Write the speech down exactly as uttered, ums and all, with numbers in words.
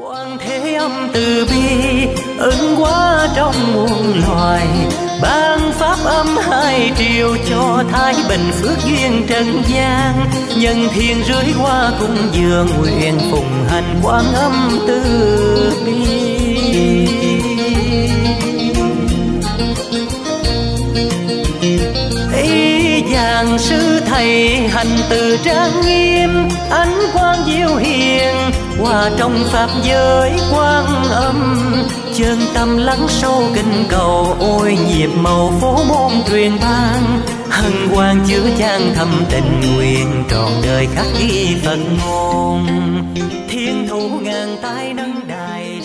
Quan thế âm từ bi ân quá trong muôn loài, ban pháp âm hai triệu cho thái bình phước duyên trần gian. Nhân thiên rưới qua cung dường nguyện phụng hành Quan âm từ bi. Ý giảng sư thầy hành từ trang nghiêm, ánh quang diệu hiền hòa trong pháp giới Quan âm. Chân tâm lắng sâu kinh cầu, ôi nhịp màu phố môn truyền ban. Hân hoan chứa chan thâm tình nguyện, trọn đời khắc ghi Phật ngôn. Thiên thủ ngàn tay nâng đài